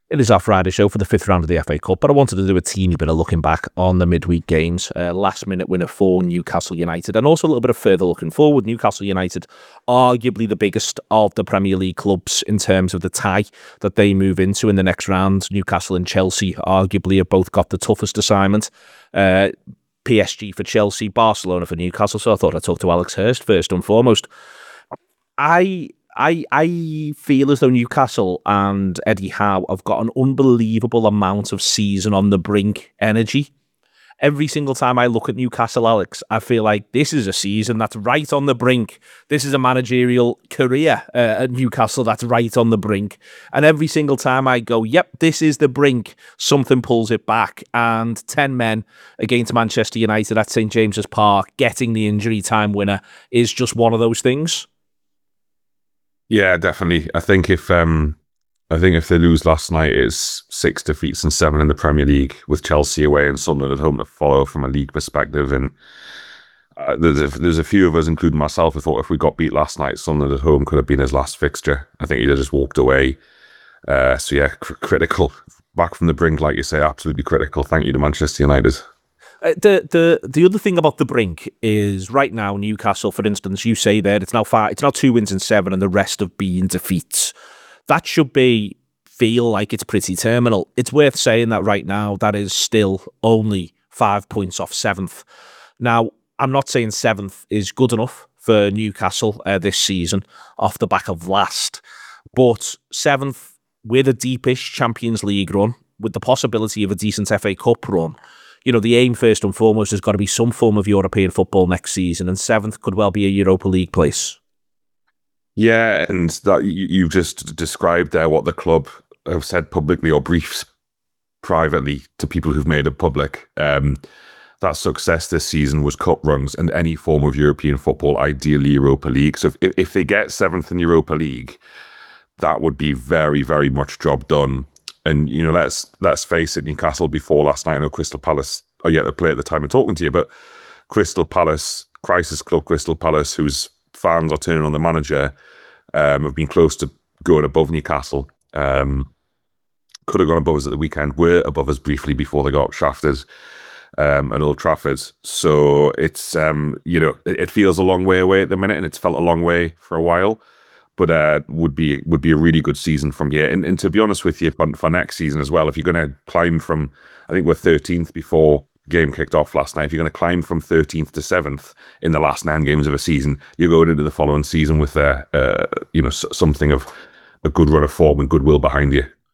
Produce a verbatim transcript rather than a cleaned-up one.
It is our Friday show for the fifth round of the F A Cup, but I wanted to do a teeny bit of looking back on the midweek games. Uh, last minute winner for Newcastle United, and also a little bit of further looking forward. Newcastle United, arguably the biggest of the Premier League clubs in terms of the tie that they move into in the next round. Newcastle and Chelsea arguably have both got the toughest assignment. Uh, P S G for Chelsea, Barcelona for Newcastle. So I thought I'd talk to Alex Hurst first and foremost. I... I I feel as though Newcastle and Eddie Howe have got an unbelievable amount of season on the brink energy. Every single time I look at Newcastle, Alex, I feel like this is a season that's right on the brink. This is a managerial career uh, at Newcastle that's right on the brink. And every single time I go, yep, this is the brink, something pulls it back. And ten men against Manchester United at St James's Park, getting the injury time winner is just one of those things. Yeah, definitely. I think if um, I think if they lose last night, it's six defeats and seven in the Premier League, with Chelsea away and Sunderland at home to follow from a league perspective. And uh, there's a, there's a few of us, including myself, who thought if we got beat last night, Sunderland at home could have been his last fixture. I think he'd have just walked away. Uh, so yeah, cr- critical. Back from the brink, like you say, absolutely critical. Thank you to Manchester United. Uh, the the the other thing about the brink is right now Newcastle, for instance, you say there it's now five, it's now two wins and seven, and the rest have been defeats. That should be feel like it's pretty terminal. It's worth saying that right now that is still only five points off seventh. Now, I'm not saying seventh is good enough for Newcastle uh, this season off the back of last, but seventh with a deepish Champions League run, with the possibility of a decent F A Cup run. You know, the aim first and foremost has got to be some form of European football next season, and seventh could well be a Europa League place. Yeah, and that you, you just described there what the club have said publicly or briefs privately to people who've made it public. Um, that success this season was cup runs and any form of European football, ideally Europa League. So if, if they get seventh in Europa League, that would be very, very much job done. And, you know, let's let's face it, Newcastle before last night, I know Crystal Palace are yet to play at the time of talking to you, but Crystal Palace, crisis club Crystal Palace, whose fans are turning on the manager, um, have been close to going above Newcastle. Um, could have gone above us at the weekend, were above us briefly before they got shafted um, at Old Trafford. So it's, um, you know, it, it feels a long way away at the minute, and it's felt a long way for a while. But uh, would be would be a really good season from here. And, and to be honest with you, for, for next season as well, if you're going to climb from, I think we're thirteenth before the game kicked off last night, if you're going to climb from thirteenth to seventh in the last nine games of a season, you're going into the following season with uh, uh, you know, something of a good run of form and goodwill behind you.